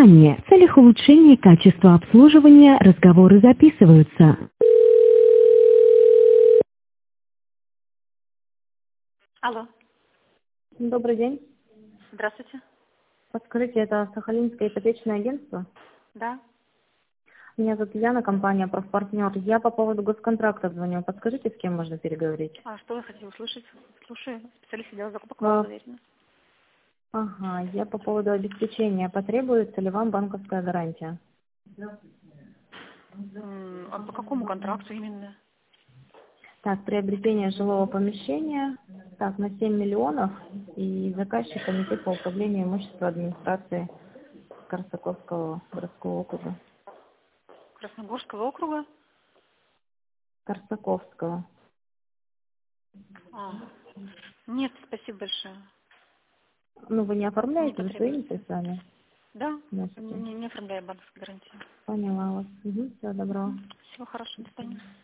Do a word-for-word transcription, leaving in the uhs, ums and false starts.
Внимание! В целях улучшения качества обслуживания разговоры записываются. Алло, Добрый день. здравствуйте. Подскажите, это Сахалинское ипотечное агентство? Да. Меня зовут Яна, компания «Профпартнер». Я по поводу госконтракта звоню. Подскажите, с кем можно переговорить? А что вы хотели услышать? Слушаю. Специалист отдела закупок вам А, доверена. ага, я по поводу обеспечения. Потребуется ли вам банковская гарантия? М, А по какому контракту именно? Так, приобретение жилого помещения, так, на семь миллионов, и заказчик комитет по управлению имущества администрации Корсаковского городского округа. Красногорского округа? Корсаковского. А, нет, спасибо большое. Ну, вы не Не оформляете, вы своими потребуется. средствами Да, носите? не, не оформляю банковской гарантии. Поняла вас. Угу, всего доброго. Всего хорошего, до свидания.